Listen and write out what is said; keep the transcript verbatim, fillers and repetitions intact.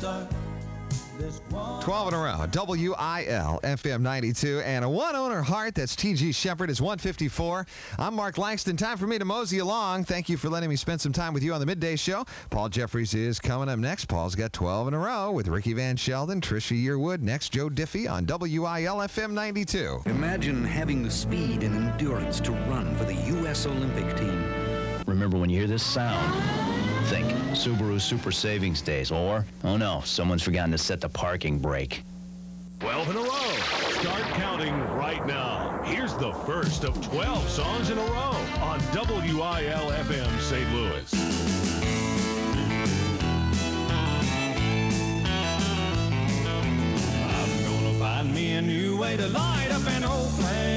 twelve in a row. W I L F M ninety-two. And a one-owner heart. That's T G Shepherd is one fifty-four. I'm Mark Langston. Time for me to mosey along. Thank you for letting me spend some time with you on the Midday Show. Paul Jeffries is coming up next. Paul's got twelve in a row with Ricky Van Sheldon, Trisha Yearwood. Next, Joe Diffie on W I L F M ninety-two. Imagine having the speed and endurance to run for the U S Olympic team. Remember when you hear this sound, think Subaru Super Savings Days, or, oh no, someone's forgotten to set the parking brake. twelve in a row. Start counting right now. Here's the first of twelve songs in a row on W I L F M Saint Louis. I'm gonna find me a new way to light up an old flame.